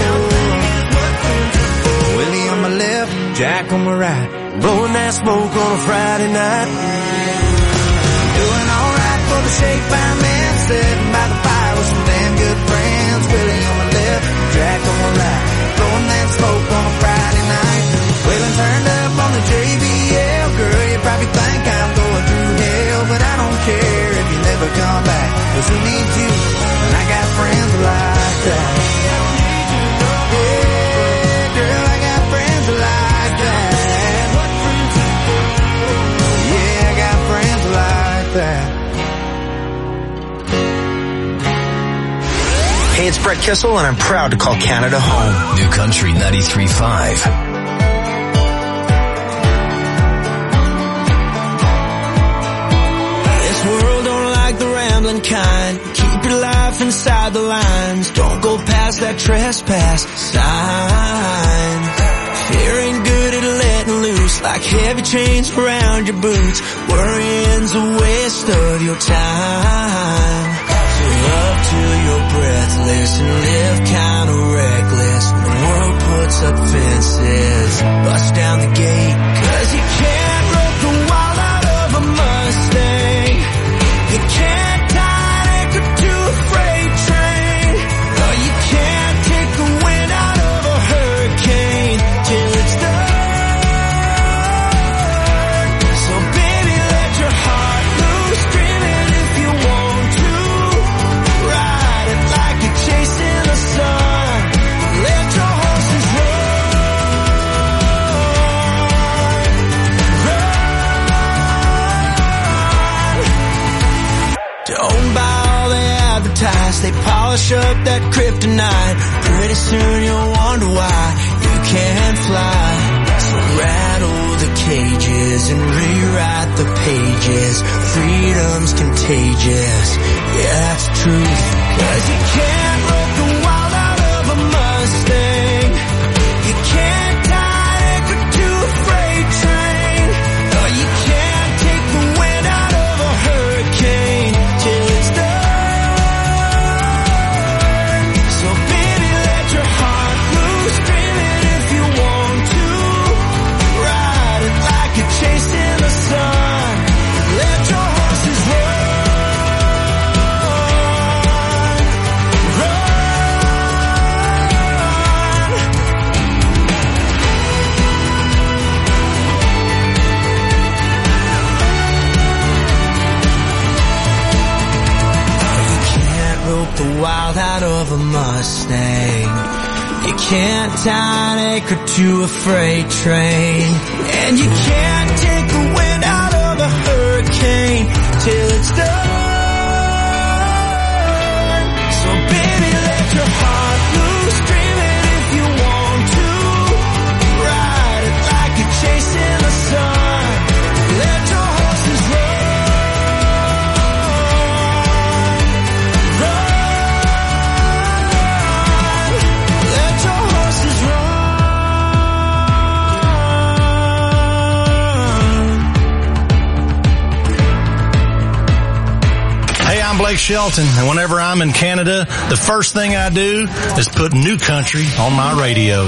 Willie on my left, Jack on my right, blowing that smoke on a Friday night. Doing alright for the shape I'm in, sitting by the fire with some damn good friends. Willie on my left, Jack on my right, blowing that smoke on a Friday night. Waylon turned up on the J B L. Girl, you probably think I'm going through hell, but I don't care if you never come back, 'cause who needs you when I got friends like that? Hey, it's Brett Kissel, and I'm proud to call Canada home. New Country ninety-three point five. This world don't like the rambling kind. Keep your life inside the lines. Don't go past that trespass sign. Fear ain't good at letting loose, like heavy chains around your boots. Worrying's a waste of your time. So love till you're breathless and live kinda reckless. When the world puts up fences, bust down the gate, 'cause you can't rope the wild out of a Mustang. You can't tie an anchor to a freight train. No, you can't take the wind out of a hurricane till it's done. So baby, let your heart loose, dream it if you want to. Ride it like you're chasing the sun. Let your horses run. Run. Don't buy all they advertise. They polish up that kryptonite. Pretty soon you'll wonder why you can't fly. So rattle the cages and rewrite the pages. Freedom's contagious, yeah, that's the truth. 'Cause you can't rope the wild out of a Mustang. You can't tie an anchor to a freight train. No, you can't take the wind out of a hurricane till it's done. So baby, let your heart loose, dream it if you want to. Ride it like you're chasing the sun. Let your horses run. Run. wild out of a Mustang. You can't tie an anchor to a freight train, and you can't take the wind out of a hurricane till it's done. So baby, let your heart loose, dream it if you want to, ride it like you're chasing the sun. Let your horses run, run. Let your horses run. Hey, I'm Blake Shelton, and whenever I'm in Canada, the first thing I do is put New Country on my radio.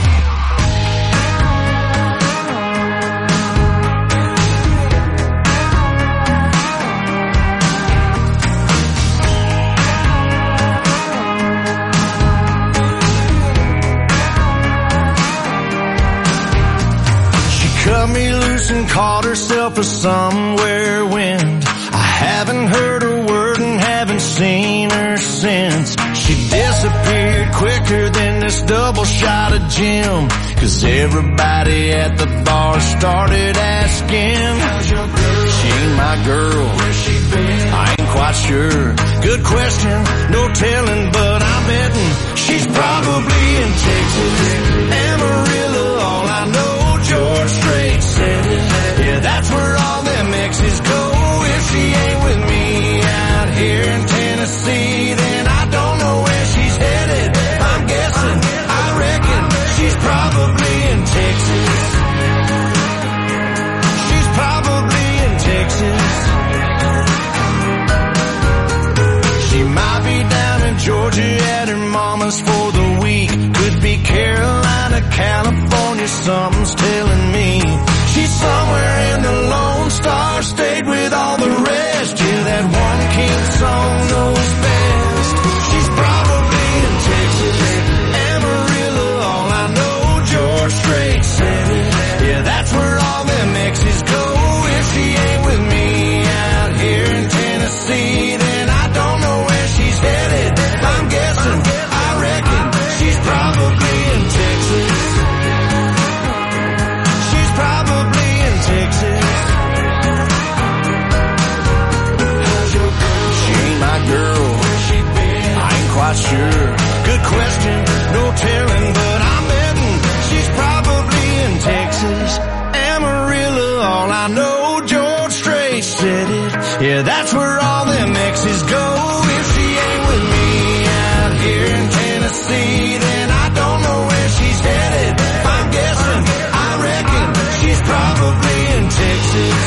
Cut me loose and caught herself a somewhere wind. I haven't heard a word and haven't seen her since. She disappeared quicker than this double shot of gin, 'cause everybody at the bar started asking, how's your girl? She ain't my girl. Where's she been? I ain't quite sure. Good question, no telling, but I'm betting she's probably in Texas. Amarillo, all I know, George Strait said it. Yeah, that's where all them exes go. If she ain't with me out here in Tennessee, then I don't know where she's headed. I'm guessing, I reckon she's probably in Texas. She's probably in Texas. She might be down in Georgia at her mama's for the week. Could be Carolina, California, something's telling me. She's somewhere in the Lone Star State with all the rest. Yeah, that one king song knows best. She's probably in Texas. Amarillo, all I know, George Strait said it. Yeah, that's where all them exes go. If she ain't with me out here in Tennessee, then I don't know where she's headed. I'm guessing, I reckon she's probably in Texas. She's probably in Texas. She ain't my girl. I ain't quite sure. Good question, no telling, but I'm betting she's probably in Texas. Amarillo, all I know, George Strait said it. Yeah, that's where all them exes go. If she ain't with me out here in Tennessee, then I don't know where she's headed. I'm guessing, I reckon she's probably in Texas.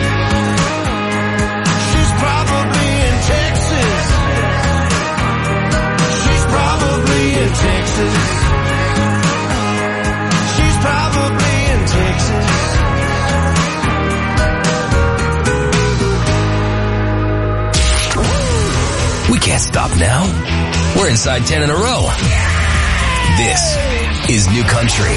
She's probably in Texas. She's probably in Texas. She's probably in Texas. We can't stop now. We're inside ten in a row. This is New Country.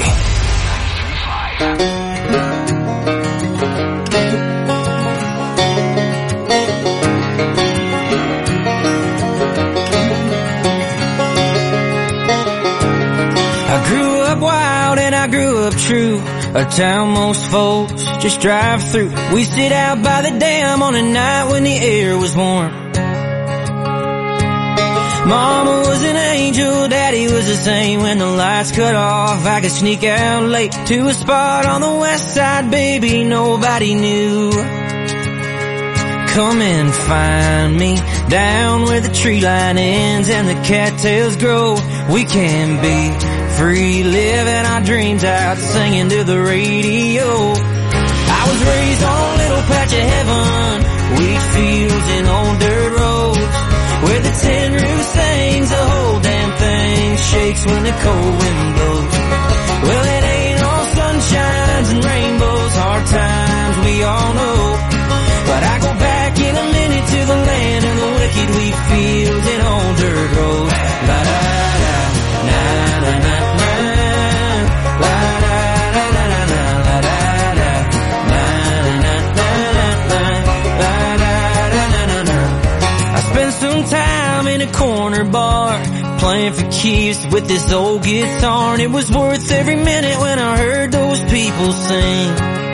I grew up wild and I grew up true. A town most folks just drive through. We sit out by the dam on a night when the air was warm. Mama was an angel, Daddy was the same. When the lights cut off, I could sneak out late to a spot on the west side, baby, nobody knew. Come and find me down where the tree line ends and the cattails grow. We can be free, living our dreams out, singing to the radio. I was raised on a little patch of heaven, wheat fields and old dirt roads, where the tin roof sings, the whole damn thing shakes when the cold wind blows. Well, it ain't all sunshines and rainbows, hard times we all know. But I go back in a minute to the land of the wicked, wheat fields and old dirt roads. La da da, na na na na, la da da da da da, la da da, na na na na na, la da da da da da. I spent some time in a the corner bar, playing for keeps with this old guitar, and it was worth every minute when I heard those people sing.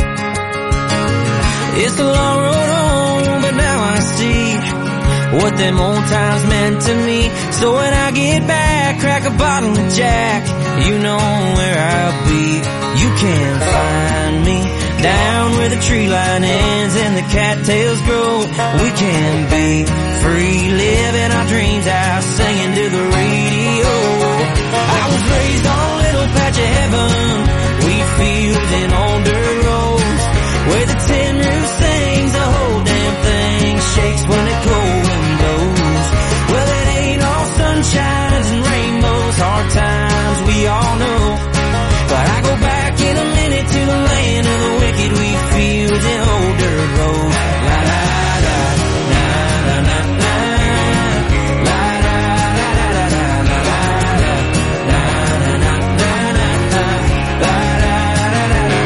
It's a long road home, but now I see what them old times meant to me. So when I get back, crack a bottle of Jack, you know where I'll be. You can find me down where the tree line ends and the cattails grow. We can be free, living our dreams out, singing to the radio. I was raised on a little patch of heaven, wheat fields and old dirt roads, where the tin roof sings, the whole damn thing shakes when the cold wind blows. Well, it ain't all sunshines and rainbows, hard times we all know, but I go back in a minute to the land of the wicked, wheat fields and old dirt roads. La la la, la la la la, la la la la la la la la, la la la la la la, la la la la.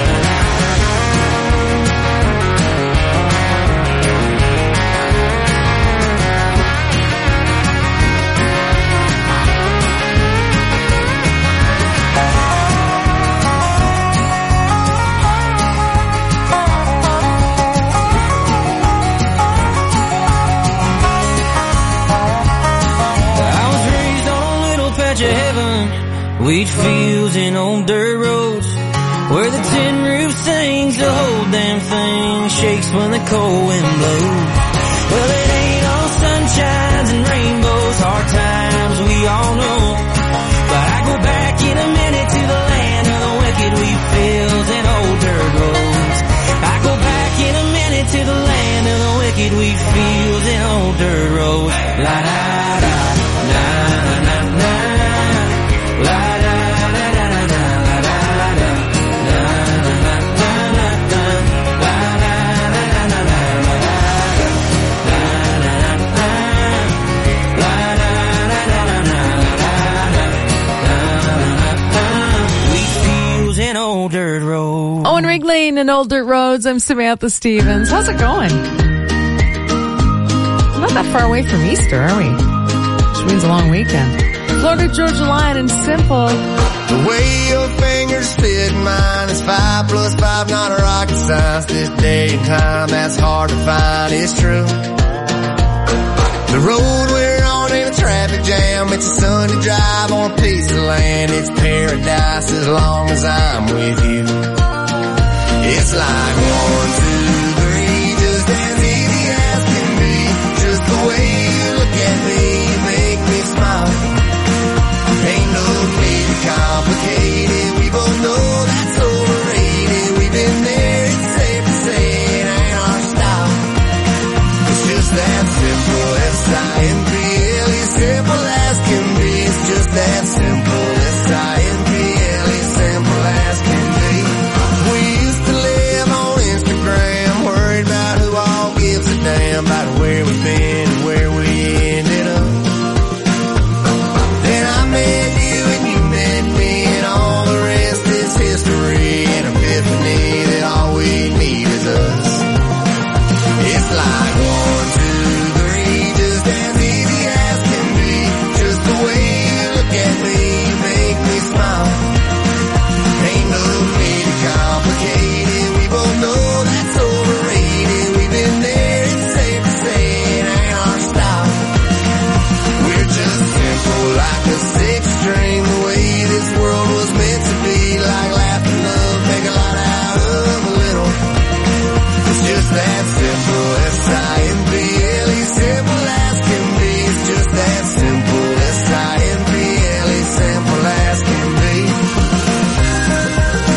Wheat fields and old dirt roads, where the tin roof sings, the whole damn thing shakes when the cold wind blows. Well, it ain't all sunshines and rainbows, hard times we all know, but I go back in a minute to the land of the wicked, wheat fields and old dirt roads. I go back in a minute to the land of the wicked, wheat fields and old dirt roads. La da da, na na na na, la da. Owen Ringling and Old Dirt Roads. I'm Samantha Stevens. How's it going? Not that far away from Easter, are we? Which means a long weekend. Florida Georgia Line and Simple. The way your fingers fit mine is five plus five, not a rocket science. This day and time, that's hard to find, it's true. The road we're on ain't a traffic jam, it's a Sunday drive on a piece of land. It's paradise as long as I'm with you. It's like one, two, three, just as easy as can be. Just the way you look at me, you make me smile. Ain't no need to complicate it, we both know that's overrated. We've been there, it's safe to say it ain't our style. It's just that simple, S I M P